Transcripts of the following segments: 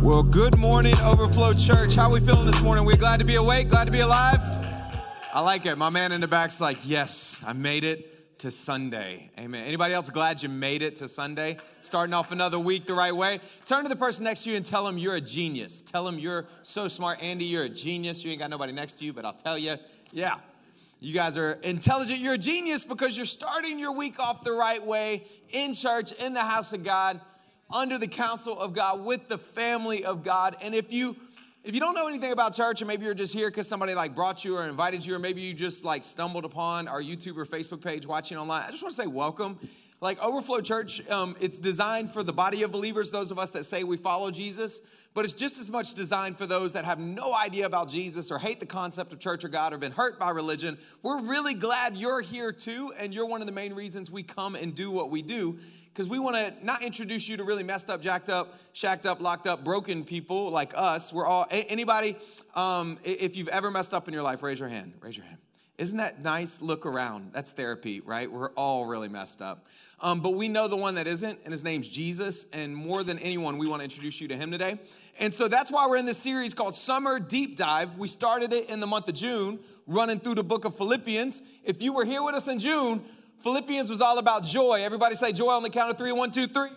Well, good morning, Overflow Church. How are we feeling this morning? We're glad to be awake, glad to be alive? I like it. My man in the back's like, yes, I made it to Sunday. Amen. Anybody else glad you made it to Sunday? Starting off another week the right way? Turn to the person next to you and tell them you're a genius. Tell them you're so smart. Andy, you're a genius. You ain't got nobody next to you, but I'll tell you, yeah. You guys are intelligent. You're a genius because you're starting your week off the right way in church, in the house of God, under the counsel of God, with the family of God. And if you don't know anything about church, or maybe you're just here because somebody like brought you or invited you, or maybe you just like stumbled upon our YouTube or Facebook page watching online, I just want to say welcome. Like Overflow Church, it's designed for the body of believers, those of us that say we follow Jesus, but it's just as much designed for those that have no idea about Jesus or hate the concept of church or God or been hurt by religion. We're really glad you're here too, and you're one of the main reasons we come and do what we do, because we want to not introduce you to really messed up, jacked up, shacked up, locked up, broken people like us. We're all, anybody, if you've ever messed up in your life, raise your hand, raise your hand. Isn't that nice? Look around. That's therapy, right? We're all really messed up. But we know the one that isn't, and his name's Jesus. And more than anyone, we want to introduce you to him today. And so that's why we're in this series called Summer Deep Dive. We started it in the month of June, running through the book of Philippians. If you were here with us in June, Philippians was all about joy. Everybody say joy on the count of three. 1, 2, 3.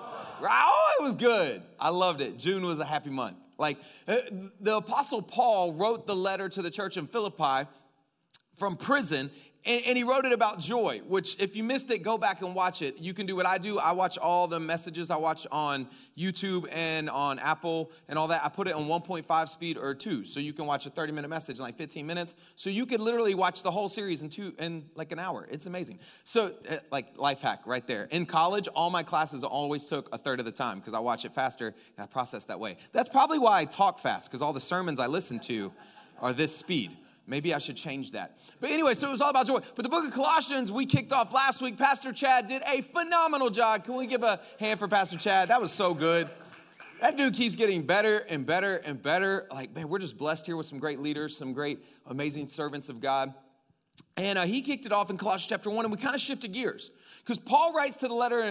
Oh, it was good. I loved it. June was a happy month. Like the Apostle Paul wrote the letter to the church in Philippi from prison, and he wrote it about joy, which if you missed it, go back and watch it. You can do what I do. I watch all the messages I watch on YouTube and on Apple and all that. I put it on 1.5 speed or 2, so you can watch a 30-minute message in like 15 minutes. So you could literally watch the whole series in like an hour. It's amazing. So like life hack right there. In college, all my classes always took a third of the time because I watch it faster and I process that way. That's probably why I talk fast, because all the sermons I listen to are this speed. Maybe I should change that. But anyway, so it was all about joy. But the book of Colossians, we kicked off last week. Pastor Chad did a phenomenal job. Can we give a hand for Pastor Chad? That was so good. That dude keeps getting better and better and better. Like, man, we're just blessed here with some great leaders, some great, amazing servants of God. And he kicked it off in Colossians chapter 1, and we kind of shifted gears. Because Paul writes to the letter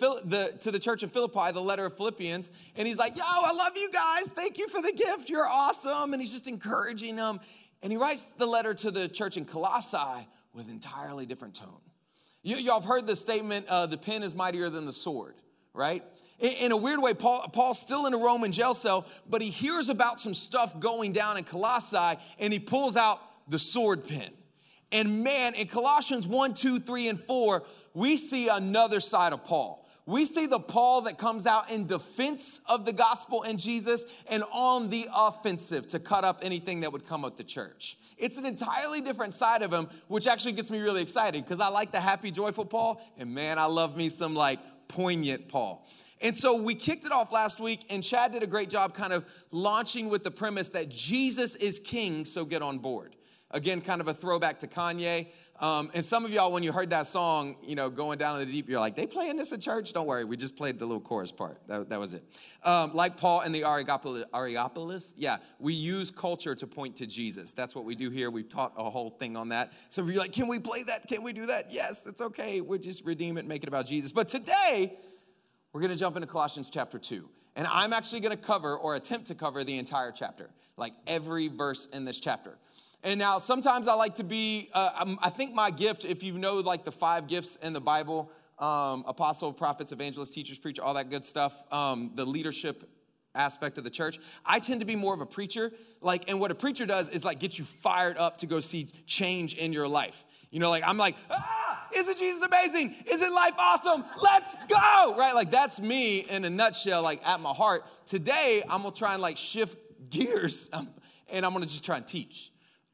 to the church in Philippi, the letter of Philippians, and he's like, yo, I love you guys. Thank you for the gift. You're awesome. And he's just encouraging them. And he writes the letter to the church in Colossae with an entirely different tone. Y'all have heard the statement, the pen is mightier than the sword, right? In a weird way, Paul's still in a Roman jail cell, but he hears about some stuff going down in Colossae, and he pulls out the sword pen. And man, in Colossians 1, 2, 3, and 4, we see another side of Paul. We see the Paul that comes out in defense of the gospel and Jesus and on the offensive to cut up anything that would come at the church. It's an entirely different side of him, which actually gets me really excited because I like the happy, joyful Paul. And man, I love me some like poignant Paul. And so we kicked it off last week, and Chad did a great job kind of launching with the premise that Jesus is king, so get on board. Again, kind of a throwback to Kanye. And some of y'all, when you heard that song, you know, going down in the deep, you're like, they playing this at church? Don't worry, we just played the little chorus part. That was it. Like Paul and the Areopagus, yeah, we use culture to point to Jesus. That's what we do here. We've taught a whole thing on that. Some of you are like, can we play that? Can we do that? Yes, it's okay. We'll just redeem it and make it about Jesus. But today, we're going to jump into Colossians chapter 2. And I'm actually going to cover or attempt to cover the entire chapter, like every verse in this chapter. And now sometimes I like to be, I think my gift, if you know like the 5 gifts in the Bible, apostle, prophets, evangelists, teachers, preacher, all that good stuff, the leadership aspect of the church, I tend to be more of a preacher. Like, and what a preacher does is like get you fired up to go see change in your life. You know, like I'm like, isn't Jesus amazing? Isn't life awesome? Let's go, right? Like that's me in a nutshell, like at my heart. Today, I'm gonna try and like shift gears and I'm gonna just try and teach.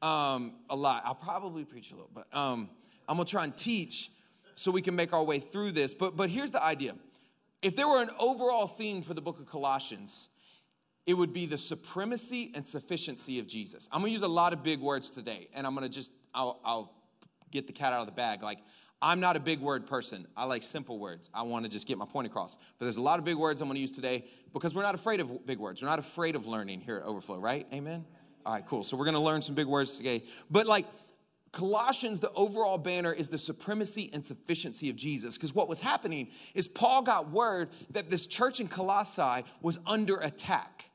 A lot. I'll probably preach a little, but I'm gonna try and teach so we can make our way through this. But here's the idea. If there were an overall theme for the book of Colossians, it would be the supremacy and sufficiency of Jesus. I'm gonna use a lot of big words today, and I'm gonna I'll get the cat out of the bag. Like, I'm not a big word person. I like simple words. I want to just get my point across. But there's a lot of big words I'm gonna use today because we're not afraid of big words. We're not afraid of learning here at Overflow, right? Amen? All right, cool. So we're going to learn some big words today. But like Colossians, the overall banner is the supremacy and sufficiency of Jesus. Because what was happening is Paul got word that this church in Colossae was under attack.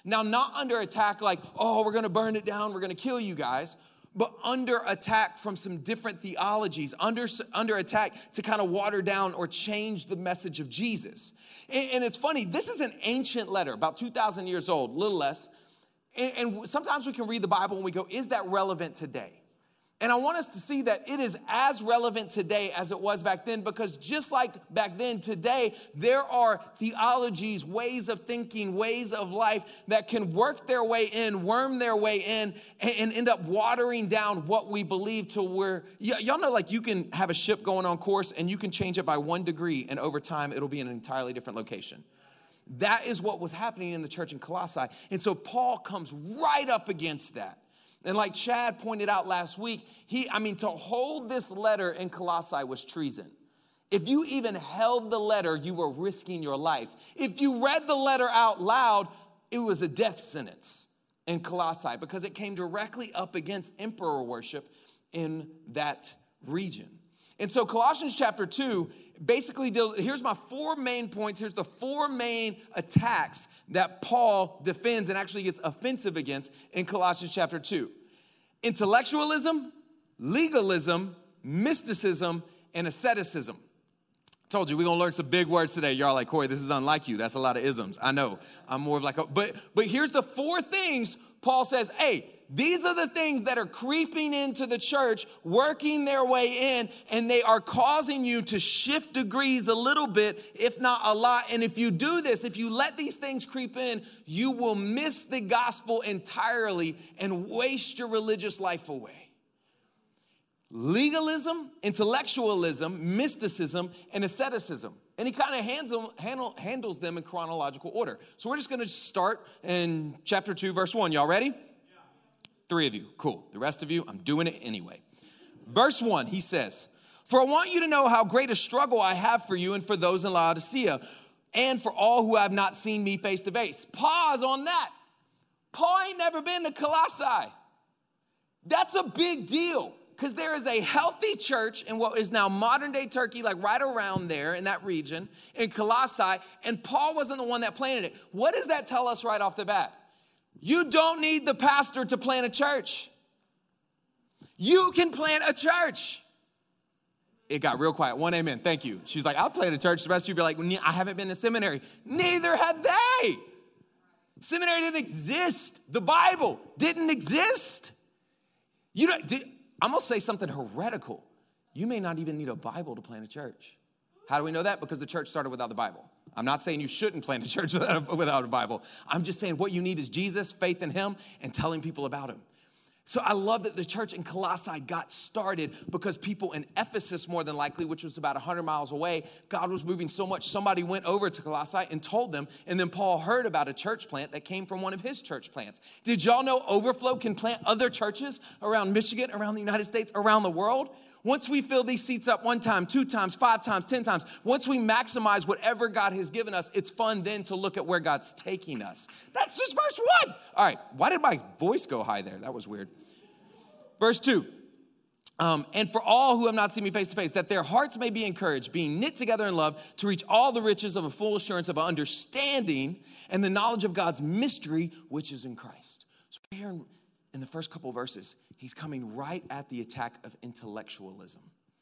Now, not under attack like, oh, we're going to burn it down, we're going to kill you guys, but under attack from some different theologies, under attack to kind of water down or change the message of Jesus. And it's funny, this is an ancient letter, about 2,000 years old, a little less. And sometimes we can read the Bible and we go, is that relevant today? And I want us to see that it is as relevant today as it was back then, because just like back then, today, there are theologies, ways of thinking, ways of life that can work their way in, worm their way in, and end up watering down what we believe to where, y'all know, like you can have a ship going on course and you can change it by 1 degree and over time it'll be in an entirely different location. That is what was happening in the church in Colossae. And so Paul comes right up against that. And like Chad pointed out last week, to hold this letter in Colossae was treason. If you even held the letter, you were risking your life. If you read the letter out loud, it was a death sentence in Colossae because it came directly up against emperor worship in that region. And so Colossians chapter 2 basically deals, here's my 4 main points. Here's the 4 main attacks that Paul defends and actually gets offensive against in Colossians chapter 2. Intellectualism, legalism, mysticism, and asceticism. I told you we're going to learn some big words today. Y'all like, Corey, this is unlike you. That's a lot of isms. I know. I'm more of like, but here's the 4 things Paul says, hey, these are the things that are creeping into the church, working their way in, and they are causing you to shift degrees a little bit, if not a lot. And if you do this, if you let these things creep in, you will miss the gospel entirely and waste your religious life away. Legalism, intellectualism, mysticism, and asceticism. And he kind of handles them in chronological order. So we're just going to start in chapter 2, verse 1. Y'all ready? 3 of you. Cool. The rest of you, I'm doing it anyway. Verse 1, he says, "For I want you to know how great a struggle I have for you and for those in Laodicea, and for all who have not seen me face to face." Pause on that. Paul ain't never been to Colossae. That's a big deal, because there is a healthy church in what is now modern day Turkey, like right around there in that region, in Colossae, and Paul wasn't the one that planted it. What does that tell us right off the bat? You don't need the pastor to plant a church. You can plant a church. It got real quiet. 1 amen. Thank you. She's like, I'll plant a church. The rest of you be like, I haven't been to seminary. Neither had they. Seminary didn't exist. The Bible didn't exist. I'm going to say something heretical. You may not even need a Bible to plant a church. How do we know that? Because the church started without the Bible. I'm not saying you shouldn't plant a church without a Bible. I'm just saying what you need is Jesus, faith in him, and telling people about him. So I love that the church in Colossae got started because people in Ephesus, more than likely, which was about 100 miles away, God was moving so much, somebody went over to Colossae and told them, and then Paul heard about a church plant that came from one of his church plants. Did y'all know Overflow can plant other churches around Michigan, around the United States, around the world? Once we fill these seats up 1 time, 2 times, 5 times, 10 times, once we maximize whatever God has given us, it's fun then to look at where God's taking us. That's just verse 1. All right, why did my voice go high there? That was weird. Verse 2, and for all who have not seen me face to face, that their hearts may be encouraged, being knit together in love, to reach all the riches of a full assurance of understanding and the knowledge of God's mystery, which is in Christ. So here in the first couple verses, he's coming right at the attack of intellectualism.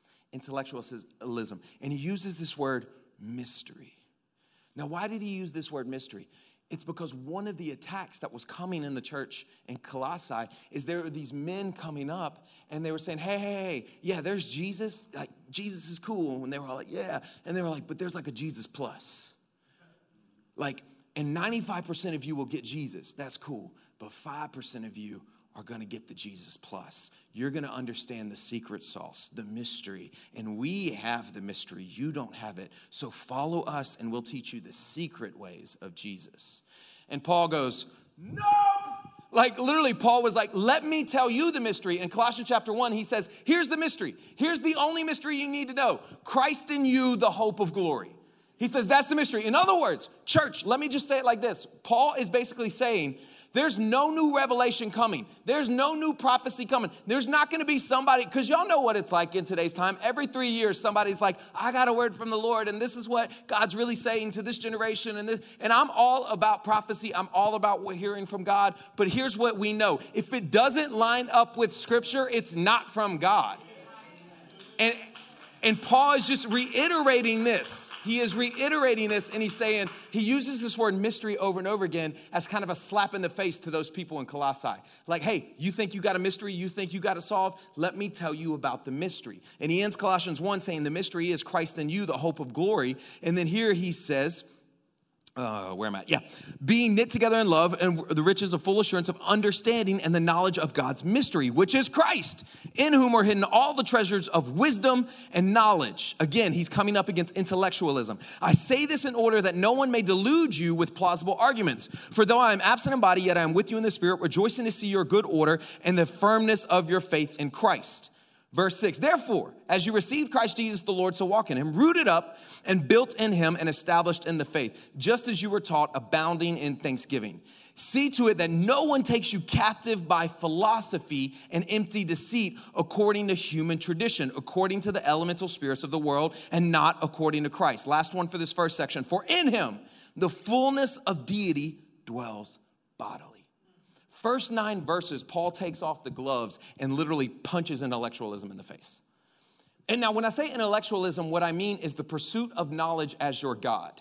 And he uses this word mystery. Now, why did he use this word mystery? It's because one of the attacks that was coming in the church in Colossae is there were these men coming up and they were saying, hey, yeah, there's Jesus. Like, Jesus is cool. And they were all like, yeah. And they were like, but there's like a Jesus plus. Like, and 95% of you will get Jesus. That's cool. But 5% of you are going to get the Jesus plus. You're going to understand the secret sauce, the mystery. And we have the mystery. You don't have it. So follow us and we'll teach you the secret ways of Jesus. And Paul goes, no! Like literally Paul was like, let me tell you the mystery. In Colossians chapter 1, he says, here's the mystery. Here's the only mystery you need to know. Christ in you, the hope of glory. He says that's the mystery. In other words, church, let me just say it like this. Paul is basically saying there's no new revelation coming. There's no new prophecy coming. There's not going to be somebody, because y'all know what it's like in today's time. Every 3 years, somebody's like, I got a word from the Lord, and this is what God's really saying to this generation. And I'm all about prophecy. I'm all about hearing from God. But here's what we know. If it doesn't line up with Scripture, it's not from God. And Paul is just reiterating this. He is reiterating this, and he's saying, he uses this word mystery over and over again as kind of a slap in the face to those people in Colossae. Like, hey, you think you got a mystery? You think you got it solved? Let me tell you about the mystery. And he ends Colossians 1 saying the mystery is Christ in you, the hope of glory. And then here he says, where am I? Yeah. Being knit together in love and the riches of full assurance of understanding and the knowledge of God's mystery, which is Christ, in whom are hidden all the treasures of wisdom and knowledge. Again, he's coming up against intellectualism. I say this in order that no one may delude you with plausible arguments. For though I am absent in body, yet I am with you in the spirit, rejoicing to see your good order and the firmness of your faith in Christ. Verse 6, therefore, as you received Christ Jesus the Lord, so walk in him, rooted up and built in him and established in the faith, just as you were taught, abounding in thanksgiving. See to it that no one takes you captive by philosophy and empty deceit according to human tradition, according to the elemental spirits of the world, and not according to Christ. Last one for this first section. For in him, the fullness of deity dwells bodily. First 9 verses, Paul takes off the gloves and literally punches intellectualism in the face. And now when I say intellectualism, what I mean is the pursuit of knowledge as your God.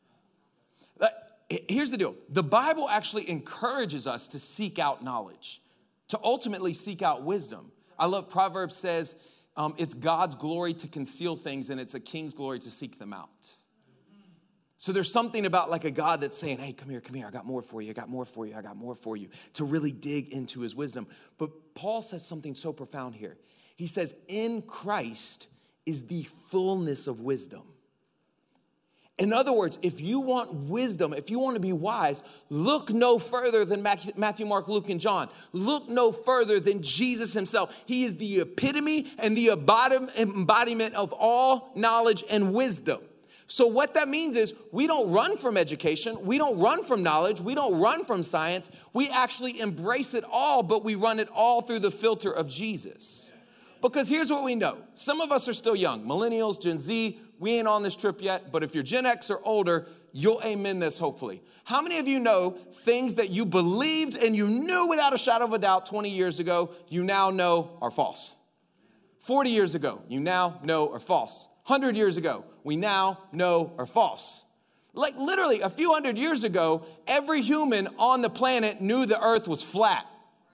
Here's the deal. The Bible actually encourages us to seek out knowledge, to ultimately seek out wisdom. I love Proverbs says it's God's glory to conceal things and it's a king's glory to seek them out. So there's something about like a God that's saying, hey, come here. I got more for you. I got more for you, to really dig into his wisdom. But Paul says something so profound here. He says, in Christ is the fullness of wisdom. In other words, if you want wisdom, if you want to be wise, look no further than Matthew, Mark, Luke, and John. Look no further than Jesus himself. He is the epitome and the embodiment of all knowledge and wisdom. So what that means is we don't run from education. We don't run from knowledge. We don't run from science. We actually embrace it all, but we run it all through the filter of Jesus. Because here's what we know. Some of us are still young. Millennials, Gen Z, we ain't on this trip yet. But if you're Gen X or older, you'll amen this hopefully. How many of you know things that you believed and you knew without a shadow of a doubt 20 years ago, you now know are false? 40 years ago, you now know are false. 100 years ago, we now know are false. Like literally a few hundred years ago, every human on the planet knew the earth was flat.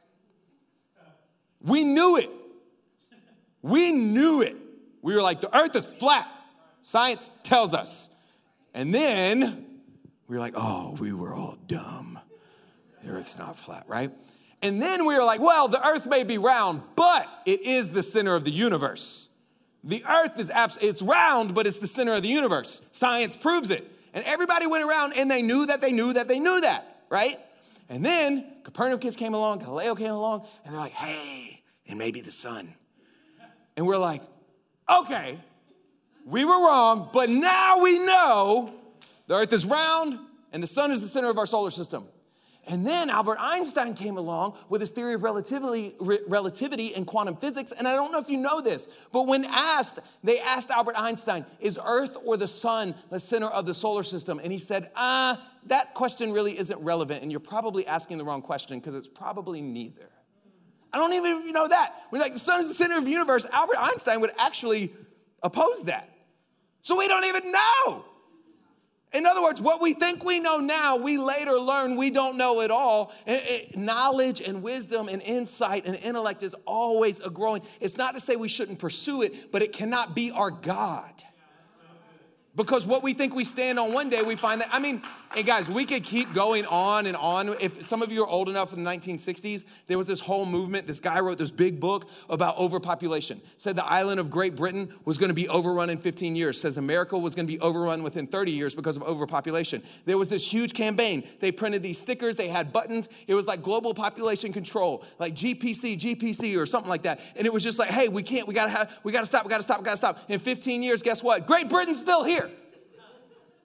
We knew it. We knew it. We were like, the earth is flat. Science tells us. And then we were like, oh, we were all dumb. The earth's not flat, right? And then we were like, well, the earth may be round, but it is the center of the universe. The earth is it's round, but it's the center of the universe. Science proves it. And everybody went around and they knew that, right? And then Copernicus came along, Galileo came along, and they're like, hey, and maybe the sun. And we're like, okay, we were wrong, but now we know the earth is round and the sun is the center of our solar system. And then Albert Einstein came along with his theory of relativity and quantum physics. And I don't know if you know this, but when they asked Albert Einstein, is Earth or the sun the center of the solar system? And he said, that question really isn't relevant. And you're probably asking the wrong question because it's probably neither. I don't even know that. We're like, the sun is the center of the universe. Albert Einstein would actually oppose that. So we don't even know. In other words, what we think we know now, we later learn we don't know at all. Knowledge and wisdom and insight and intellect is always a growing. It's not to say we shouldn't pursue it, but it cannot be our God. Because what we think we stand on one day, we find that, hey guys, we could keep going on and on. If some of you are old enough in the 1960s, there was this whole movement. This guy wrote this big book about overpopulation. Said the island of Great Britain was going to be overrun in 15 years. Says America was going to be overrun within 30 years because of overpopulation. There was this huge campaign. They printed these stickers. They had buttons. It was like global population control, like GPC or something like that. And it was just like, hey, we got to stop. In 15 years, guess what? Great Britain's still here.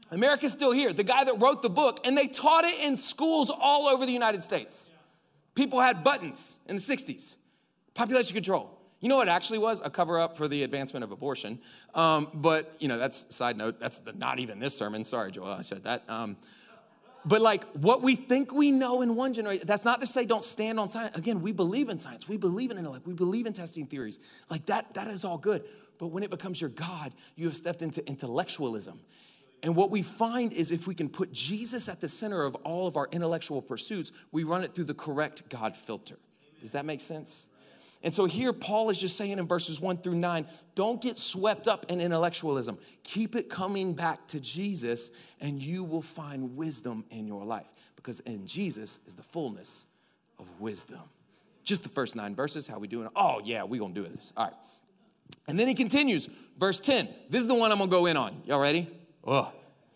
America's still here. The guy that wrote the book, and they taught it in schools all over the United States. People had buttons in the 60s. Population control. You know what it actually was? A cover-up for the advancement of abortion. But, that's a side note. That's not even this sermon. Sorry, Joel, I said that. But like what we think we know in one generation, that's not to say don't stand on science. Again, we believe in science. We believe in intellect. We believe in testing theories. Like that is all good. But when it becomes your God, you have stepped into intellectualism. And what we find is if we can put Jesus at the center of all of our intellectual pursuits, we run it through the correct God filter. Does that make sense? And so here Paul is just saying in verses 1 through 9, don't get swept up in intellectualism. Keep it coming back to Jesus and you will find wisdom in your life. Because in Jesus is the fullness of wisdom. Just the first 9 verses, how we doing? Oh yeah, we're going to do this. All right. And then he continues, verse 10. This is the one I'm going to go in on. Y'all ready? Oh.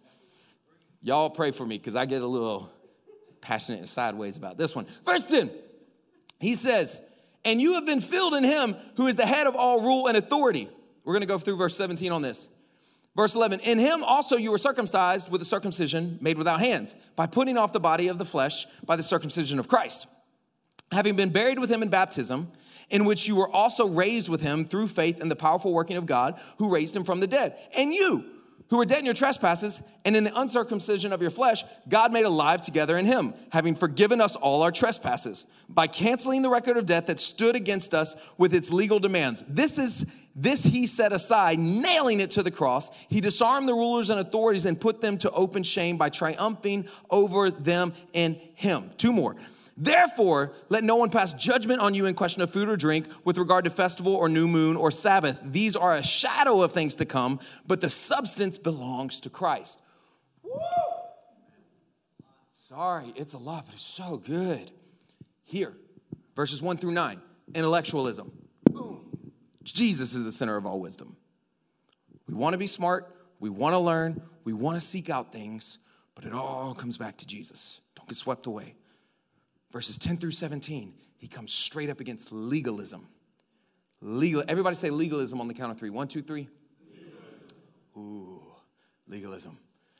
Y'all pray for me because I get a little passionate and sideways about this one. Verse 10, he says, and you have been filled in him who is the head of all rule and authority. We're going to go through verse 17 on this. Verse 11, in him also you were circumcised with a circumcision made without hands, by putting off the body of the flesh by the circumcision of Christ, having been buried with him in baptism, in which you were also raised with him through faith in the powerful working of God who raised him from the dead. And you, who were dead in your trespasses and in the uncircumcision of your flesh, God made alive together in him, having forgiven us all our trespasses, by canceling the record of debt that stood against us with its legal demands. This he set aside, nailing it to the cross. He disarmed the rulers and authorities and put them to open shame by triumphing over them in him. 2 more. Therefore, let no one pass judgment on you in question of food or drink with regard to festival or new moon or Sabbath. These are a shadow of things to come, but the substance belongs to Christ. Woo! Sorry, it's a lot, but it's so good. Here, verses 1 through 9, intellectualism. Boom. Jesus is the center of all wisdom. We want to be smart. We want to learn. We want to seek out things, but it all comes back to Jesus. Don't get swept away. Verses 10 through 17, he comes straight up against legalism. Everybody say legalism on the count of 3. 1, 2, 3. Ooh, legalism.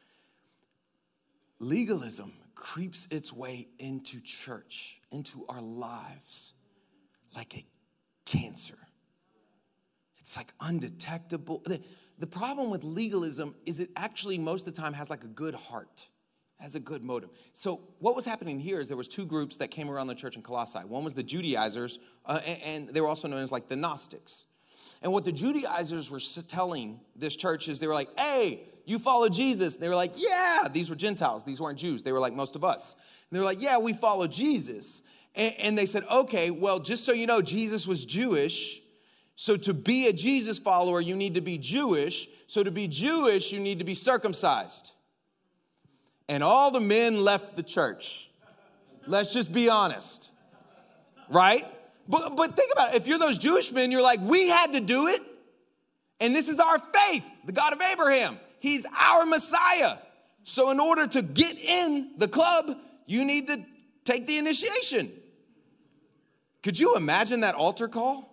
Legalism creeps its way into church, into our lives, like a cancer. It's like undetectable. The problem with legalism is it actually most of the time has like a good heart. Has a good motive. So what was happening here is there was 2 groups that came around the church in Colossae. One was the Judaizers, and they were also known as like the Gnostics. And what the Judaizers were telling this church is they were like, hey, you follow Jesus. And they were like, yeah. These were Gentiles. These weren't Jews. They were like most of us. And they were like, yeah, we follow Jesus. And they said, okay, well, just so you know, Jesus was Jewish. So to be a Jesus follower, you need to be Jewish. So to be Jewish, you need to be circumcised. And all the men left the church. Let's just be honest. Right? But think about it. If you're those Jewish men, you're like, we had to do it. And this is our faith, the God of Abraham. He's our Messiah. So in order to get in the club, you need to take the initiation. Could you imagine that altar call?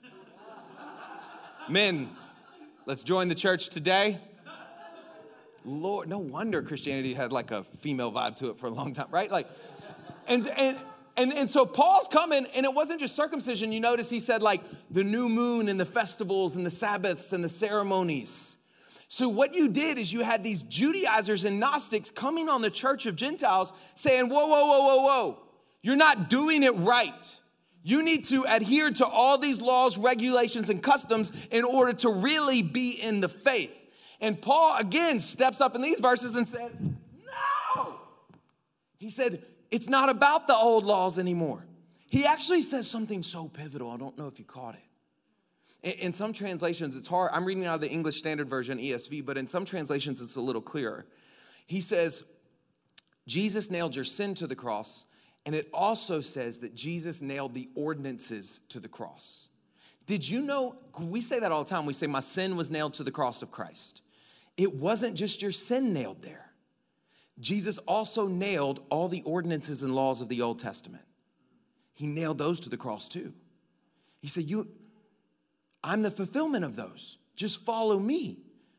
Men, let's join the church today. Lord, no wonder Christianity had like a female vibe to it for a long time, right? Like, and so Paul's coming, and it wasn't just circumcision. You notice he said like the new moon and the festivals and the Sabbaths and the ceremonies. So what you did is you had these Judaizers and Gnostics coming on the church of Gentiles saying, whoa, whoa, whoa, whoa, whoa. You're not doing it right. You need to adhere to all these laws, regulations, and customs in order to really be in the faith. And Paul, again, steps up in these verses and said, no. He said, it's not about the old laws anymore. He actually says something so pivotal. I don't know if you caught it. In some translations, it's hard. I'm reading out of the English Standard Version, ESV, but in some translations, it's a little clearer. He says, Jesus nailed your sin to the cross, and it also says that Jesus nailed the ordinances to the cross. Did you know, we say that all the time. We say, my sin was nailed to the cross of Christ. It wasn't just your sin nailed there. Jesus also nailed all the ordinances and laws of the Old Testament. He nailed those to the cross too. He said, I'm the fulfillment of those. Just follow me.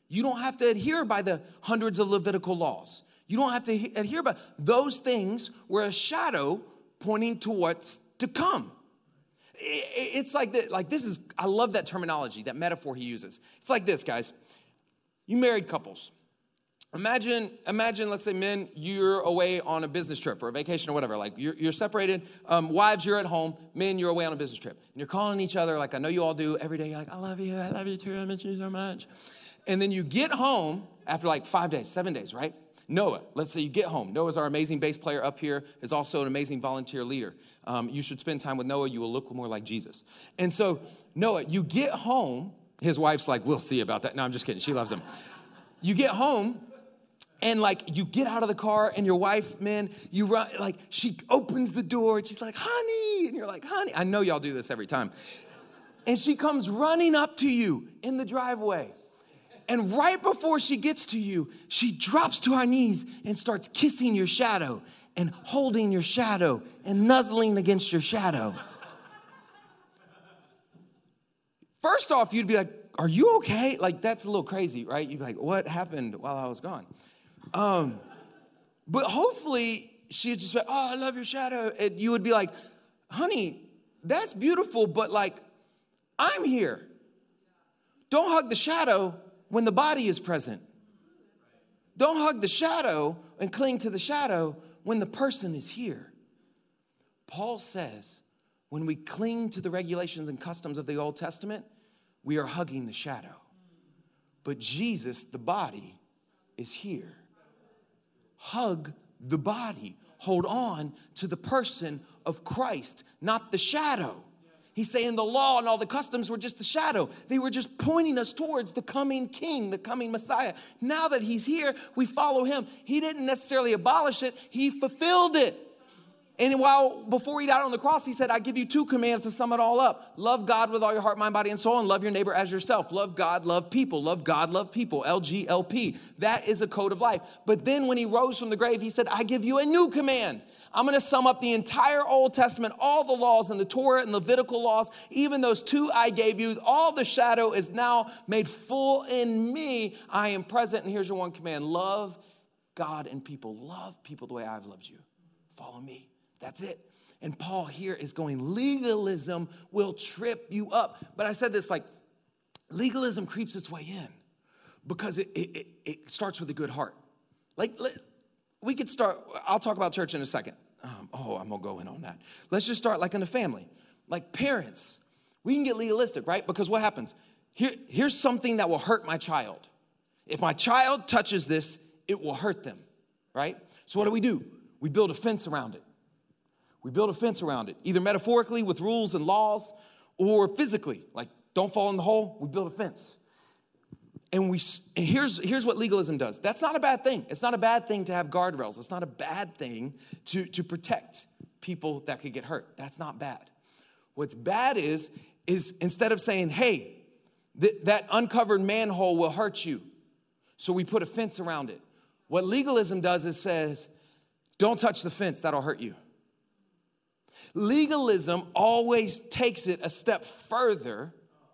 You don't have to adhere by the hundreds of Levitical laws. You don't have to adhere by those things were a shadow pointing to what's to come. It's like that. Like this is, I love that terminology, that metaphor he uses. It's like this, guys. You married couples. Imagine, let's say, men, you're away on a business trip or a vacation or whatever. Like you're separated. Wives, you're at home. Men, you're away on a business trip. And you're calling each other like I know you all do every day. You're like, I love you too. I miss you so much. And then you get home after like 5 days, 7 days, right? Noah, let's say you get home. Noah's our amazing bass player up here, is also an amazing volunteer leader. You should spend time with Noah. You will look more like Jesus. And so, Noah, you get home. His wife's like, we'll see about that. No, I'm just kidding. She loves him. You get home, and like you get out of the car, and your wife, man, you run, like she opens the door, and she's like, honey. And you're like, honey. I know y'all do this every time. And she comes running up to you in the driveway. And right before she gets to you, she drops to her knees and starts kissing your shadow and holding your shadow and nuzzling against your shadow. First off, you'd be like, are you okay? Like, that's a little crazy, right? You'd be like, what happened while I was gone? But hopefully, she'd just be like, oh, I love your shadow. And you would be like, honey, that's beautiful, but like, I'm here. Don't hug the shadow when the body is present. Don't hug the shadow and cling to the shadow when the person is here. Paul says, when we cling to the regulations and customs of the Old Testament, we are hugging the shadow. But Jesus, the body, is here. Hug the body. Hold on to the person of Christ, not the shadow. He's saying the law and all the customs were just the shadow. They were just pointing us towards the coming king, the coming Messiah. Now that he's here, we follow him. He didn't necessarily abolish it. He fulfilled it. And before he died on the cross, he said, I give you 2 commands to sum it all up. Love God with all your heart, mind, body, and soul, and love your neighbor as yourself. Love God, love people. Love God, love people. LGLP. That is a code of life. But then when he rose from the grave, he said, I give you a new command. I'm going to sum up the entire Old Testament, all the laws and the Torah and Levitical laws, even those 2 I gave you. All the shadow is now made full in me. I am present. And here's your one command. Love God and people. Love people the way I've loved you. Follow me. That's it. And Paul here is going, legalism will trip you up. But I said this, like, legalism creeps its way in because it starts with a good heart. Like, we could start, I'll talk about church in a second. I'm going to go in on that. Let's just start like in a family. Like parents, we can get legalistic, right? Because what happens? Here's something that will hurt my child. If my child touches this, it will hurt them, right? So what do? We build a fence around it. We build a fence around it, either metaphorically with rules and laws or physically. Like, don't fall in the hole. We build a fence. And here's what legalism does. That's not a bad thing. It's not a bad thing to have guardrails. It's not a bad thing to protect people that could get hurt. That's not bad. What's bad is instead of saying, hey, that uncovered manhole will hurt you, so we put a fence around it. What legalism does is says, don't touch the fence, that'll hurt you. Legalism always takes it a step further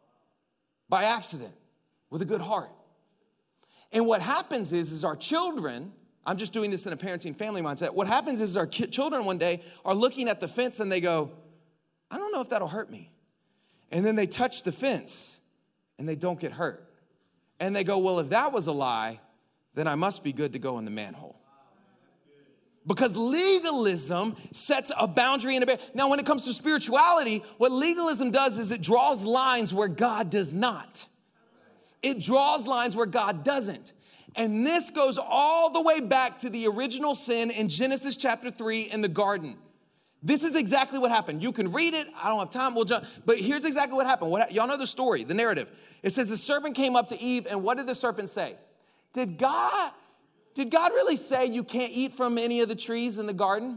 by accident with a good heart. And what happens is our children, I'm just doing this in a parenting family mindset. What happens is our children one day are looking at the fence and they go, I don't know if that'll hurt me. And then they touch the fence and they don't get hurt. And they go, well, if that was a lie, then I must be good to go in the manhole. Because legalism sets a boundary and a barrier. Now, when it comes to spirituality, what legalism does is it draws lines where God does not. It draws lines where God doesn't. And this goes all the way back to the original sin in Genesis chapter 3 in the garden. This is exactly what happened. You can read it. I don't have time. We'll jump. But here's exactly what happened. Y'all know the story, the narrative. It says the serpent came up to Eve, and what did the serpent say? Did God really say you can't eat from any of the trees in the garden?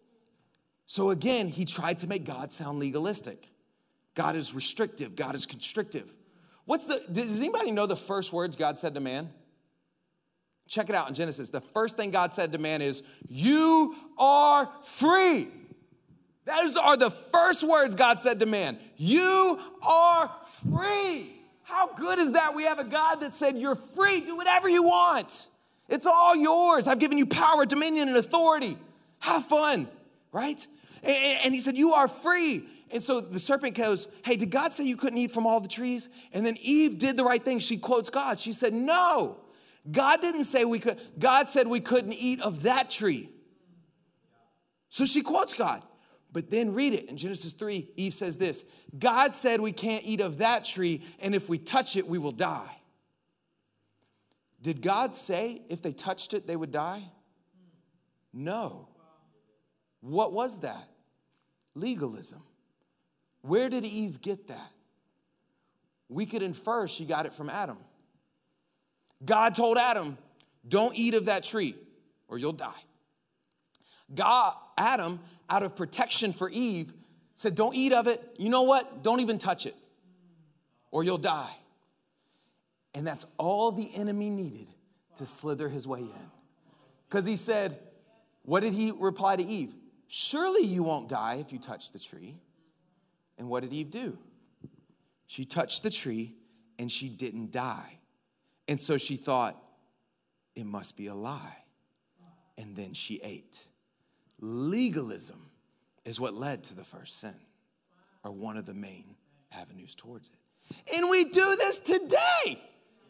So again, he tried to make God sound legalistic. God is restrictive. God is constrictive. Does anybody know the first words God said to man? Check it out in Genesis. The first thing God said to man is, you are free. Those are the first words God said to man. You are free. How good is that? We have a God that said, you're free, do whatever you want. It's all yours. I've given you power, dominion, and authority. Have fun, right? And he said, you are free. And so the serpent goes, hey, did God say you couldn't eat from all the trees? And then Eve did the right thing. She quotes God. She said, no, God didn't say we could. God said we couldn't eat of that tree. So she quotes God. But then read it. In Genesis 3, Eve says this, God said we can't eat of that tree, and if we touch it, we will die. Did God say if they touched it, they would die? No. What was that? Legalism. Where did Eve get that? We could infer she got it from Adam. God told Adam, don't eat of that tree or you'll die. Adam, out of protection for Eve, said, don't eat of it. You know what? Don't even touch it or you'll die. And that's all the enemy needed to slither his way in. Because he said, what did he reply to Eve? Surely you won't die if you touch the tree. And what did Eve do? She touched the tree and she didn't die. And so she thought, it must be a lie. And then she ate. Legalism is what led to the first sin, or one of the main avenues towards it. And we do this today.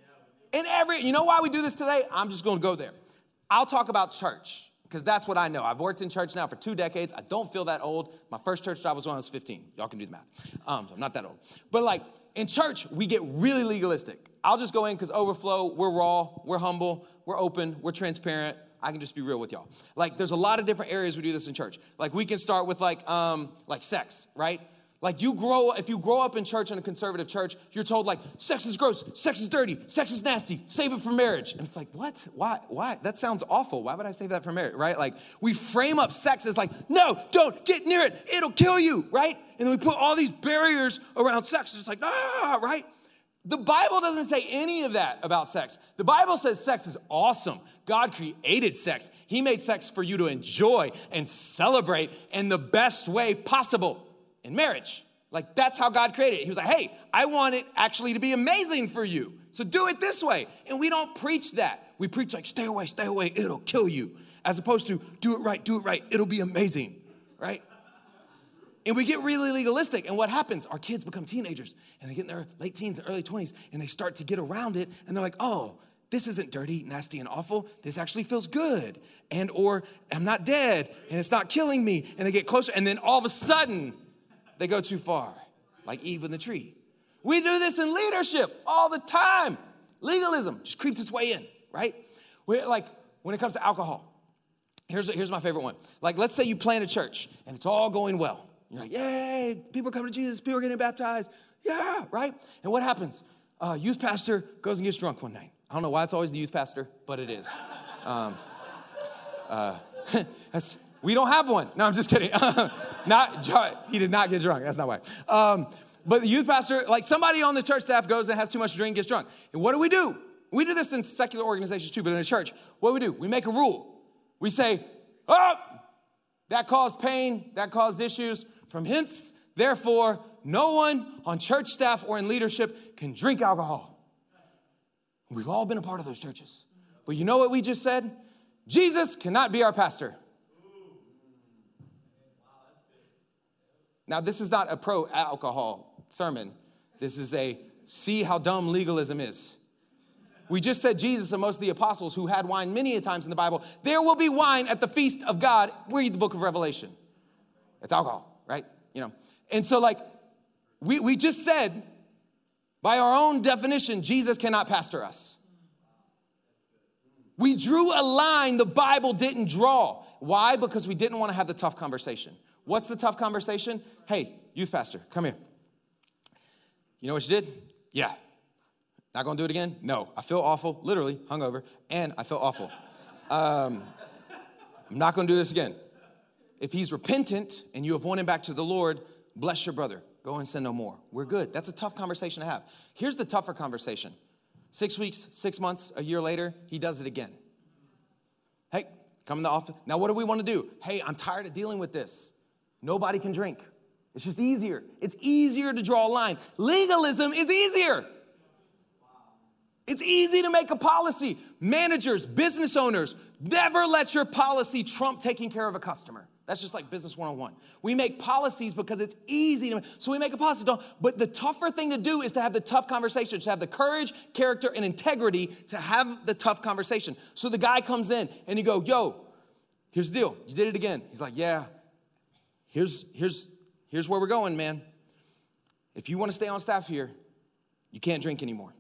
You know why we do this today? I'm just going to go there. I'll talk about church, because that's what I know. I've worked in church now for 2 decades. I don't feel that old. My first church job was when I was 15. Y'all can do the math. So I'm not that old. But in church, we get really legalistic. I'll just go in because Overflow, we're raw, we're humble, we're open, we're transparent. I can just be real with y'all. There's a lot of different areas we do this in church. We can start with sex, right? If you grow up in church, in a conservative church, you're told sex is gross, sex is dirty, sex is nasty, save it for marriage. And it's what? Why? That sounds awful. Why would I save that for marriage, right? We frame up sex as no, don't get near it. It'll kill you, right? And then we put all these barriers around sex. It's right? The Bible doesn't say any of that about sex. The Bible says sex is awesome. God created sex. He made sex for you to enjoy and celebrate in the best way possible in marriage. That's how God created it. He was hey, I want it actually to be amazing for you. So do it this way. And we don't preach that. We preach stay away, it'll kill you. As opposed to do it right, it'll be amazing, right? And we get really legalistic. And what happens? Our kids become teenagers and they get in their late teens and early 20s and they start to get around it. And they're oh, this isn't dirty, nasty, and awful. This actually feels good. Or I'm not dead and it's not killing me. And they get closer. And then all of a sudden they go too far, like Eve in the tree. We do this in leadership all the time. Legalism just creeps its way in, right? When it comes to alcohol, here's my favorite one. Let's say you plant a church and it's all going well. You're yay, people are coming to Jesus, people are getting baptized. Yeah, right? And what happens? Youth pastor goes and gets drunk one night. I don't know why it's always the youth pastor, but it is. We don't have one. No, I'm just kidding. He did not get drunk. That's not why. But the youth pastor, somebody on the church staff goes and has too much to drink and gets drunk. And what do? We do this in secular organizations too, but in the church, what do? We make a rule. We say, that caused pain, that caused issues. From hence, therefore, no one on church staff or in leadership can drink alcohol. We've all been a part of those churches. But you know what we just said? Jesus cannot be our pastor. Now, this is not a pro-alcohol sermon. This is a see how dumb legalism is. We just said Jesus and most of the apostles who had wine many a times in the Bible, there will be wine at the feast of God. Read the book of Revelation. It's alcohol, right? And so we just said, by our own definition, Jesus cannot pastor us. We drew a line the Bible didn't draw. Why? Because we didn't want to have the tough conversation. What's the tough conversation? Hey, youth pastor, come here. You know what you did? Yeah. Not going to do it again? No. I feel awful, literally, hungover, and I feel awful. I'm not going to do this again. If he's repentant and you have won him back to the Lord, bless your brother. Go and sin no more. We're good. That's a tough conversation to have. Here's the tougher conversation. 6 weeks, 6 months, a year later, he does it again. Hey, come in the office. Now, what do we want to do? Hey, I'm tired of dealing with this. Nobody can drink. It's just easier. It's easier to draw a line. Legalism is easier. It's easy to make a policy. Managers, business owners, never let your policy trump taking care of a customer. That's just like business 101. We make policies because it's easy to, so we make a policy. But the tougher thing to do is to have the tough conversation, to have the courage, character, and integrity to have the tough conversation. So the guy comes in and you go, yo, here's the deal. You did it again. He's like, yeah, here's where we're going, man. If you want to stay on staff here, you can't drink anymore.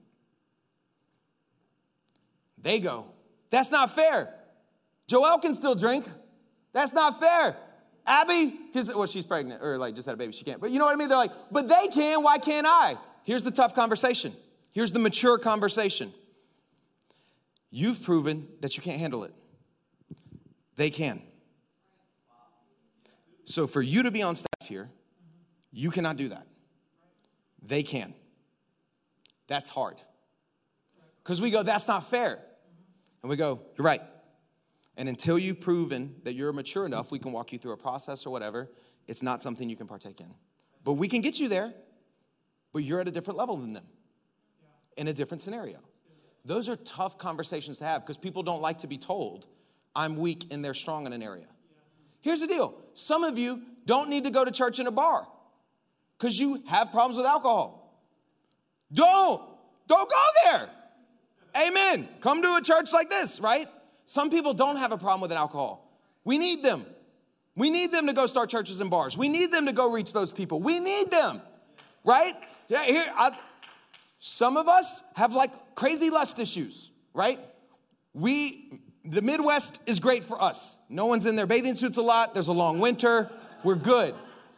They go, that's not fair. Joelle can still drink. That's not fair. Abby, she's pregnant or like just had a baby, she can't. But you know what I mean? They're like, but they can, why can't I? Here's the tough conversation. Here's the mature conversation. You've proven that you can't handle it. They can. So for you to be on staff here, you cannot do that. They can. That's hard. Because we go, that's not fair. And we go, you're right. And until you've proven that you're mature enough, we can walk you through a process or whatever. It's not something you can partake in. But we can get you there, but you're at a different level than them in a different scenario. Those are tough conversations to have because people don't like to be told, I'm weak and they're strong in an area. Here's the deal. Some of you don't need to go to church in a bar because you have problems with alcohol. Don't go there. Amen. Come to a church like this, right? Some people don't have a problem with alcohol. We need them. We need them to go start churches and bars. We need them to go reach those people. We need them, right? Yeah. Some of us have like crazy lust issues, right? The Midwest is great for us. No one's in their bathing suits a lot. There's a long winter. We're good.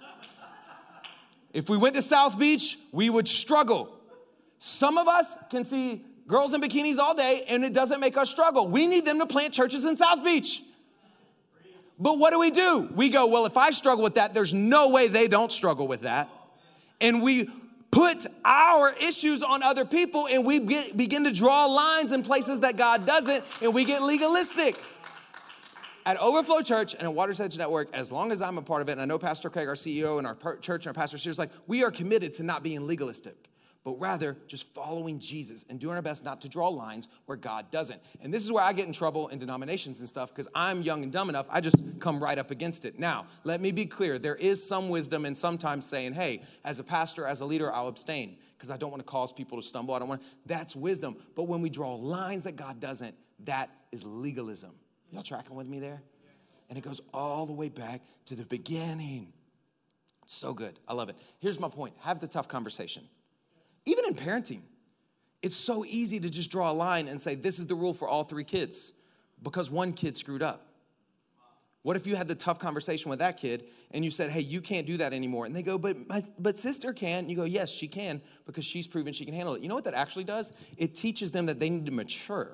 If we went to South Beach, we would struggle. Some of us can see girls in bikinis all day, and it doesn't make us struggle. We need them to plant churches in South Beach. But what do? We go, well, if I struggle with that, there's no way they don't struggle with that. And we put our issues on other people, and we begin to draw lines in places that God doesn't, and we get legalistic. At Overflow Church and at Waters Edge Network, as long as I'm a part of it, and I know Pastor Craig, our CEO, and our church and our pastor, is like, we are committed to not being legalistic, but rather just following Jesus and doing our best not to draw lines where God doesn't. And this is where I get in trouble in denominations and stuff because I'm young and dumb enough, I just come right up against it. Now, let me be clear. There is some wisdom in sometimes saying, hey, as a pastor, as a leader, I'll abstain because I don't want to cause people to stumble. That's wisdom. But when we draw lines that God doesn't, that is legalism. Y'all tracking with me there? And it goes all the way back to the beginning. So good. I love it. Here's my point. Have the tough conversation. Even in parenting, it's so easy to just draw a line and say, this is the rule for all 3 kids because one kid screwed up. What if you had the tough conversation with that kid and you said, hey, you can't do that anymore? And they go, but sister can. And you go, yes, she can because she's proven she can handle it. You know what that actually does? It teaches them that they need to mature.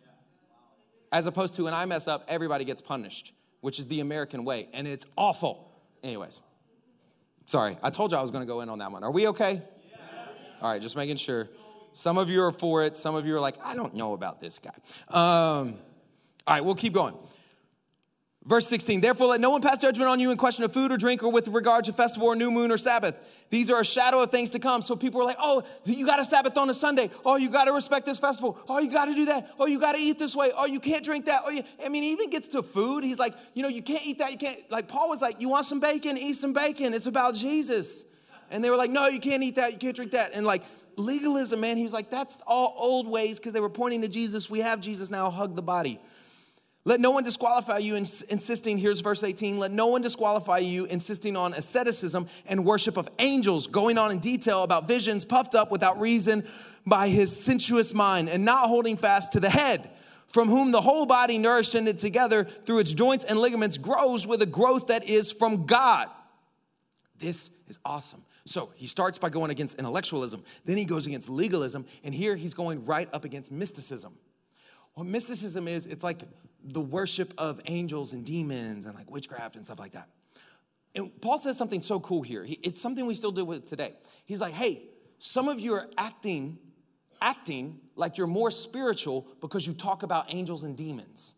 As opposed to when I mess up, everybody gets punished, which is the American way. And it's awful. Anyways, sorry. I told you I was going to go in on that one. Are we okay? All right, just making sure. Some of you are for it. Some of you are like, I don't know about this guy. All right, we'll keep going. Verse 16, therefore let no one pass judgment on you in question of food or drink or with regard to festival or new moon or Sabbath. These are a shadow of things to come. So people are like, oh, you got to Sabbath on a Sunday. Oh, you got to respect this festival. Oh, you got to do that. Oh, you got to eat this way. Oh, you can't drink that. Oh, he even gets to food. He's like, you can't eat that. You can't. Like Paul was like, you want some bacon? Eat some bacon. It's about Jesus. And they were like, no, you can't eat that. You can't drink that. And like legalism, man, he was like, that's all old ways because they were pointing to Jesus. We have Jesus now. Hug the body. Let no one disqualify you insisting, here's verse 18, let no one disqualify you insisting on asceticism and worship of angels, going on in detail about visions puffed up without reason by his sensuous mind and not holding fast to the head, from whom the whole body nourished and knit together through its joints and ligaments grows with a growth that is from God. This is awesome. So he starts by going against intellectualism. Then he goes against legalism. And here he's going right up against mysticism. What mysticism is, it's like the worship of angels and demons and like witchcraft and stuff like that. And Paul says something so cool here. It's something we still do with today. He's like, hey, some of you are acting like you're more spiritual because you talk about angels and demons.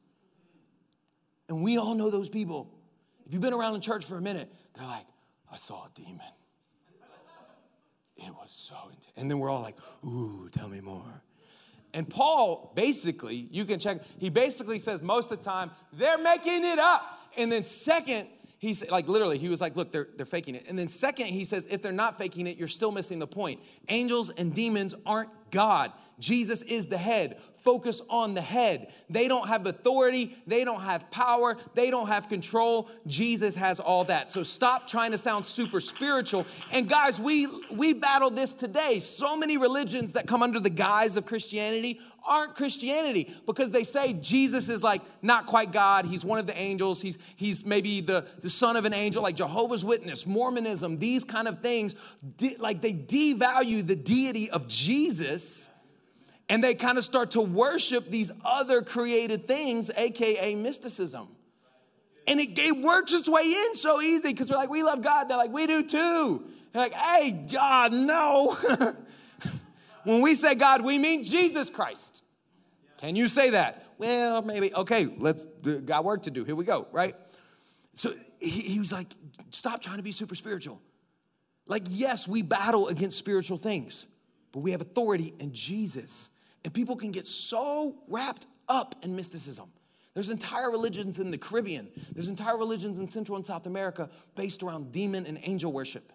And we all know those people. If you've been around in church for a minute, they're like, I saw a demon. It was so intense. And then we're all like, ooh, tell me more. And Paul basically, you can check, he basically says most of the time, they're making it up. And then second, he's like, literally, he was like, look, they're faking it. And then second, he says, if they're not faking it, you're still missing the point. Angels and demons aren't God. Jesus is the head. Focus on the head. They don't have authority. They don't have power. They don't have control. Jesus has all that. So stop trying to sound super spiritual. And guys, we battle this today. So many religions that come under the guise of Christianity aren't Christianity because they say Jesus is like not quite God. He's one of the angels. He's maybe the son of an angel, like Jehovah's Witness, Mormonism, these kind of things. Like they devalue the deity of Jesus, and they kind of start to worship these other created things, AKA mysticism. And it works its way in so easy because we're like, we love God. They're like, we do too. They're like, hey, God, no. When we say God, we mean Jesus Christ. Can you say that? Well, maybe. Okay, got work to do. Here we go, right? So he was like, stop trying to be super spiritual. Like, yes, we battle against spiritual things, but we have authority in Jesus. And people can get so wrapped up in mysticism. There's entire religions in the Caribbean. There's entire religions in Central and South America based around demon and angel worship.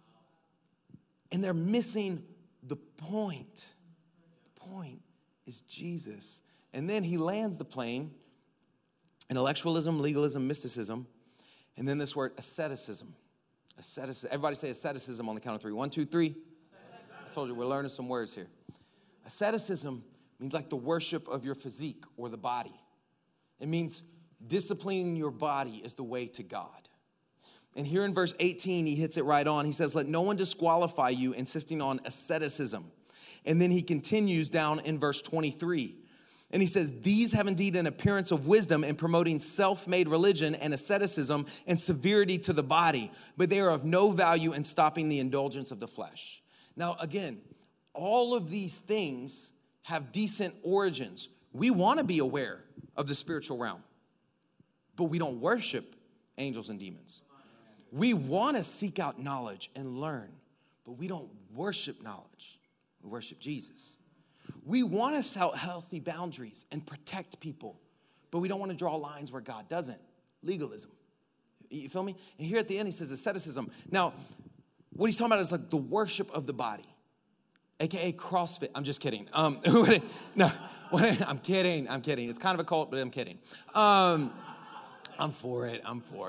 And they're missing the point. The point is Jesus. And then he lands the plane, intellectualism, legalism, mysticism, and then this word asceticism. Asceticism. Everybody say asceticism on the count of three. 1, 2, 3. I told you we're learning some words here. Asceticism means like the worship of your physique or the body. It means disciplining your body is the way to God. And here in verse 18, he hits it right on. He says, let no one disqualify you, insisting on asceticism. And then he continues down in verse 23. And he says, these have indeed an appearance of wisdom in promoting self-made religion and asceticism and severity to the body, but they are of no value in stopping the indulgence of the flesh. Now, again, all of these things have decent origins. We want to be aware of the spiritual realm, but we don't worship angels and demons. We want to seek out knowledge and learn, but we don't worship knowledge. We worship Jesus. We want to set healthy boundaries and protect people, but we don't want to draw lines where God doesn't. Legalism. You feel me? And here at the end, he says asceticism. Now, what he's talking about is like the worship of the body, AKA CrossFit. I'm just kidding. No, I'm kidding. It's kind of a cult, but I'm kidding. I'm for it.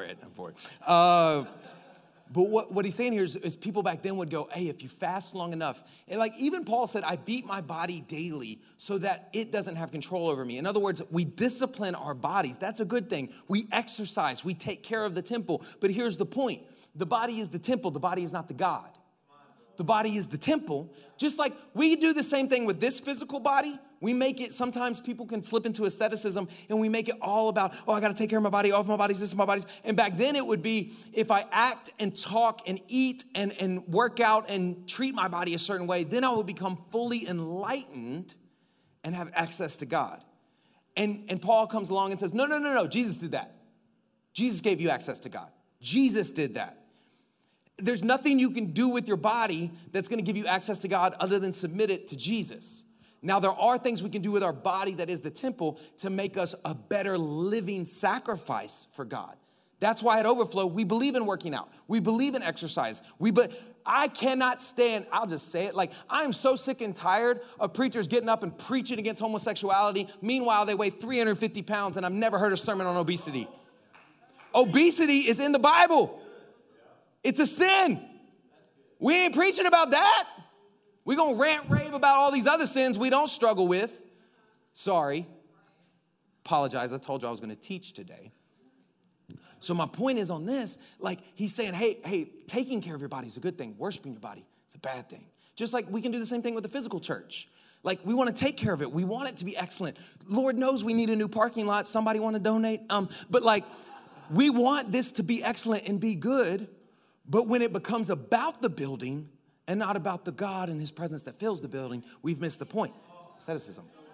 But what he's saying here is people back then would go, hey, if you fast long enough, and like even Paul said, I beat my body daily so that it doesn't have control over me. In other words, we discipline our bodies. That's a good thing. We exercise. We take care of the temple. But here's the point. The body is the temple. The body is not the God. The body is the temple. Just like we do the same thing with this physical body. We make it, sometimes people can slip into asceticism and we make it all about, oh, I got to take care of my body, all of my bodies, this is my bodies. And back then it would be, if I act and talk and eat and work out and treat my body a certain way, then I will become fully enlightened and have access to God. And Paul comes along and says, no, Jesus did that. Jesus gave you access to God. Jesus did that. There's nothing you can do with your body that's going to give you access to God other than submit it to Jesus. Now, there are things we can do with our body that is the temple to make us a better living sacrifice for God. That's why at Overflow, we believe in working out. We believe in exercise. I cannot stand, I'll just say it, like I am so sick and tired of preachers getting up and preaching against homosexuality. Meanwhile, they weigh 350 pounds and I've never heard a sermon on obesity. Obesity is in the Bible. It's a sin. We ain't preaching about that. We're going to rant, rave about all these other sins we don't struggle with. Sorry. Apologize. I told you I was going to teach today. So my point is on this, like he's saying, hey, taking care of your body is a good thing. Worshiping your body is a bad thing. Just like we can do the same thing with the physical church. Like we want to take care of it. We want it to be excellent. Lord knows we need a new parking lot. Somebody want to donate? But like we want this to be excellent and be good. But when it becomes about the building and not about the God and his presence that fills the building, we've missed the point. Asceticism.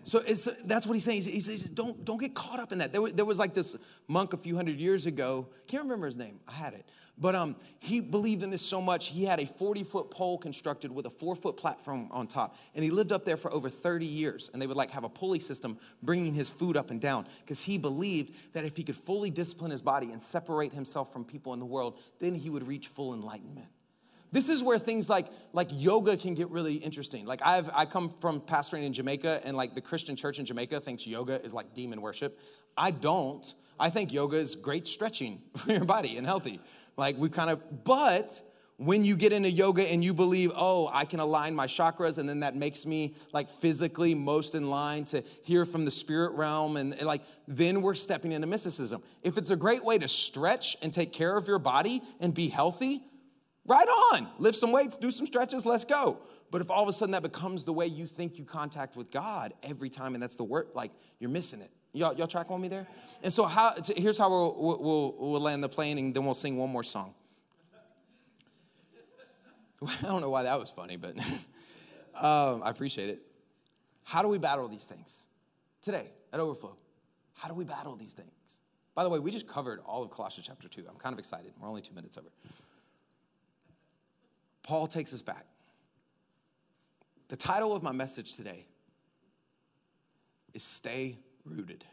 So that's what he's saying. He says, don't get caught up in that. There was like this monk a few hundred years ago. Can't remember his name. I had it. But he believed in this so much, he had a 40-foot pole constructed with a 4-foot platform on top. And he lived up there for over 30 years. And they would like have a pulley system bringing his food up and down. Because he believed that if he could fully discipline his body and separate himself from people in the world, then he would reach full enlightenment. This is where things like yoga can get really interesting. Like I come from pastoring in Jamaica, and like the Christian church in Jamaica thinks yoga is like demon worship. I don't. I think yoga is great stretching for your body and healthy. Like but when you get into yoga and you believe, oh, I can align my chakras, and then that makes me like physically most in line to hear from the spirit realm, and like then we're stepping into mysticism. If it's a great way to stretch and take care of your body and be healthy, right on. Lift some weights, do some stretches, let's go. But if all of a sudden that becomes the way you think you contact with God every time, and that's the word, like you're missing it. Y'all tracking with me there? And so here's how we'll land the plane, and then we'll sing one more song. I don't know why that was funny, but I appreciate it. How do we battle these things? Today at Overflow, how do we battle these things? By the way, we just covered all of Colossians chapter 2. I'm kind of excited. We're only 2 minutes over. Paul takes us back. The title of my message today is Stay Rooted.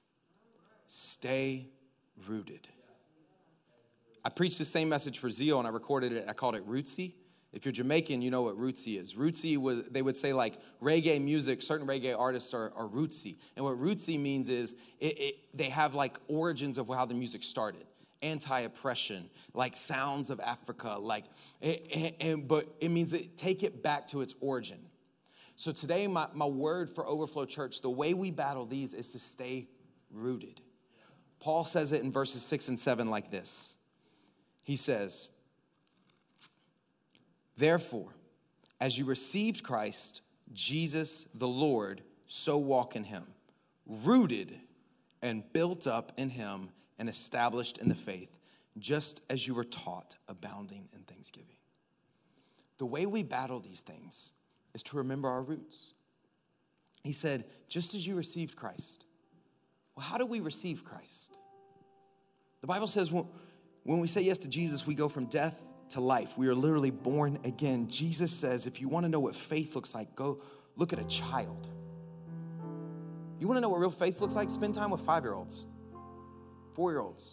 Stay rooted. I preached the same message for Zeal, and I recorded it. I called it Rootsy. If you're Jamaican, you know what rootsy is. Rootsy was, they would say like reggae music, certain reggae artists are rootsy. And what rootsy means is they have like origins of how the music started. Anti-oppression, like sounds of Africa, but it means take it back to its origin. So today, my word for Overflow Church, the way we battle these is to stay rooted. Paul says it in verses 6 and 7 like this. He says, therefore, as you received Christ, Jesus the Lord, so walk in him, rooted and built up in him, and established in the faith, just as you were taught, abounding in thanksgiving. The way we battle these things is to remember our roots. He said, just as you received Christ. Well, how do we receive Christ? The Bible says when we say yes to Jesus, we go from death to life. We are literally born again. Jesus says, if you want to know what faith looks like, go look at a child. You want to know what real faith looks like? Spend time with 5-year-olds. 4-year-olds.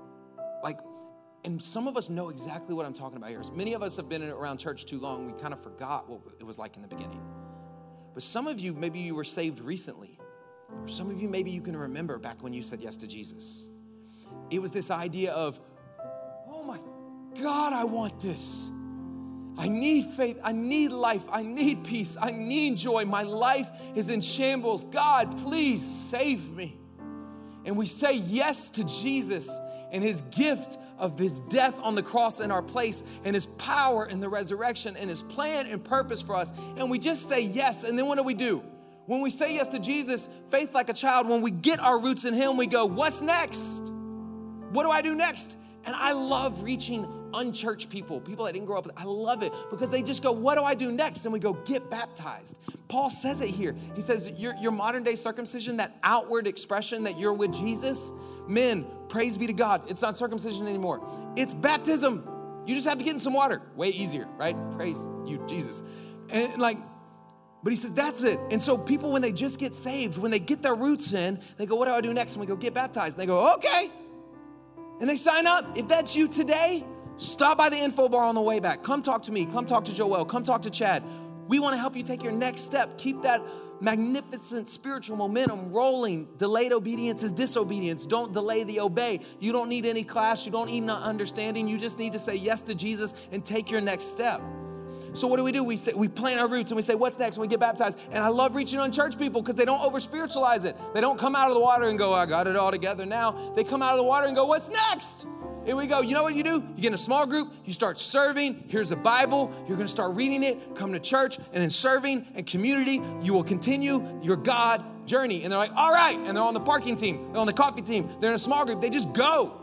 And some of us know exactly what I'm talking about here. Many of us have been around church too long. We kind of forgot what it was like in the beginning. But some of you, maybe you were saved recently. Or some of you, maybe you can remember back when you said yes to Jesus. It was this idea of, oh my God, I want this. I need faith. I need life. I need peace. I need joy. My life is in shambles. God, please save me. And we say yes to Jesus and his gift of his death on the cross in our place, and his power in the resurrection, and his plan and purpose for us. And we just say yes. And then what do? When we say yes to Jesus, faith like a child, when we get our roots in him, we go, what's next? What do I do next? And I love reaching unchurched people that didn't grow up. I love it because they just go, what do I do next? And we go, get baptized. Paul says it here. He says, your modern day circumcision, that outward expression that you're with Jesus, men, praise be to God. It's not circumcision anymore. It's baptism. You just have to get in some water. Way easier, right? Praise you, Jesus. But he says, that's it. And so people, when they just get saved, when they get their roots in, they go, what do I do next? And we go, get baptized. And they go, okay. And they sign up. If that's you today, stop by the info bar on the way back. Come talk to me. Come talk to Joel. Come talk to Chad. We want to help you take your next step. Keep that magnificent spiritual momentum rolling. Delayed obedience is disobedience. Don't delay the obey. You don't need any class. You don't need an understanding. You just need to say yes to Jesus and take your next step. So what do? We plant our roots and we say, what's next? And we get baptized. And I love reaching unchurched people because they don't over-spiritualize it. They don't come out of the water and go, I got it all together now. They come out of the water and go, what's next? And we go, you know what you do? You get in a small group, you start serving. Here's a Bible. You're going to start reading it, come to church, and in serving and community, you will continue your God journey. And they're like, all right. And they're on the parking team. They're on the coffee team. They're in a small group. They just go.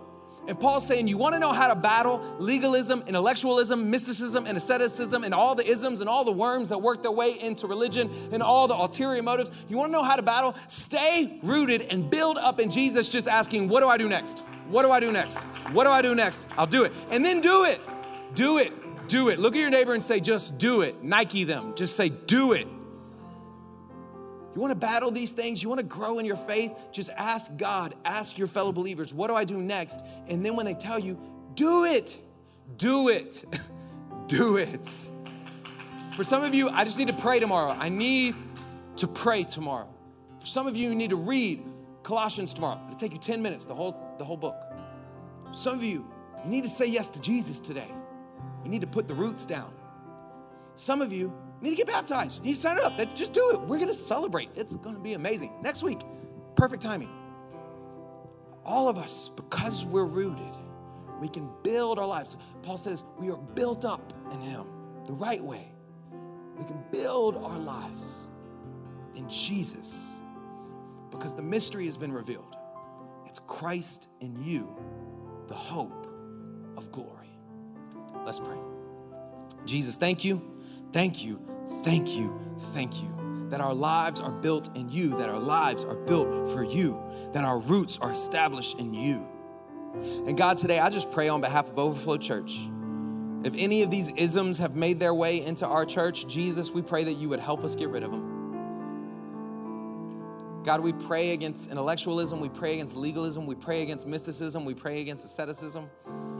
And Paul's saying, you want to know how to battle legalism, intellectualism, mysticism, and asceticism, and all the isms and all the worms that work their way into religion and all the ulterior motives? You want to know how to battle? Stay rooted and build up in Jesus, just asking, what do I do next? What do I do next? What do I do next? I'll do it. And then do it. Do it. Do it. Look at your neighbor and say, just do it. Nike them. Just say, do it. You want to battle these things? You want to grow in your faith? Just ask God, ask your fellow believers, what do I do next? And then when they tell you, do it, do it, do it. For some of you, I just need to pray tomorrow. I need to pray tomorrow. For some of you, you need to read Colossians tomorrow. It'll take you 10 minutes, the whole book. Some of you, you need to say yes to Jesus today. You need to put the roots down. Some of you, you need to get baptized. You need to sign up. Just do it. We're going to celebrate. It's going to be amazing. Next week, perfect timing. All of us, because we're rooted, we can build our lives. Paul says we are built up in him the right way. We can build our lives in Jesus because the mystery has been revealed. It's Christ in you, the hope of glory. Let's pray. Jesus, thank you. Thank you, thank you, thank you that our lives are built in you, that our lives are built for you, that our roots are established in you. And God, today I just pray on behalf of Overflow Church. If any of these isms have made their way into our church, Jesus, we pray that you would help us get rid of them. God, we pray against intellectualism, we pray against legalism, we pray against mysticism, we pray against asceticism.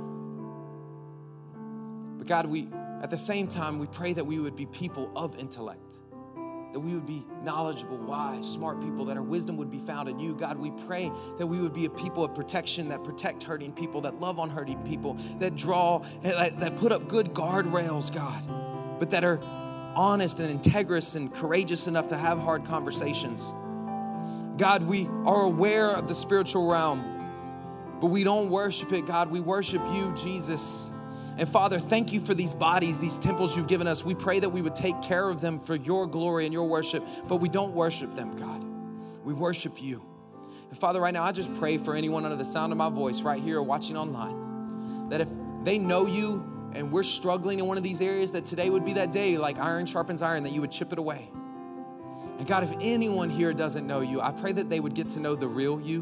But God, at the same time, we pray that we would be people of intellect, that we would be knowledgeable, wise, smart people, that our wisdom would be found in you. God, we pray that we would be a people of protection, that protect hurting people, that love on hurting people, that put up good guardrails, God, but that are honest and integrous and courageous enough to have hard conversations. God, we are aware of the spiritual realm, but we don't worship it, God. We worship you, Jesus. And Father, thank you for these bodies, these temples you've given us. We pray that we would take care of them for your glory and your worship, but we don't worship them, God. We worship you. And Father, right now, I just pray for anyone under the sound of my voice right here or watching online, that if they know you and we're struggling in one of these areas, that today would be that day, like iron sharpens iron, that you would chip it away. And God, if anyone here doesn't know you, I pray that they would get to know the real you,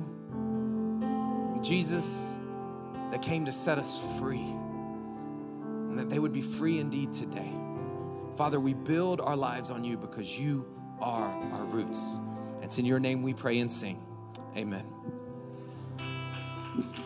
Jesus, that came to set us free. And that they would be free indeed today. Father, we build our lives on you because you are our roots. It's in your name we pray and sing. Amen.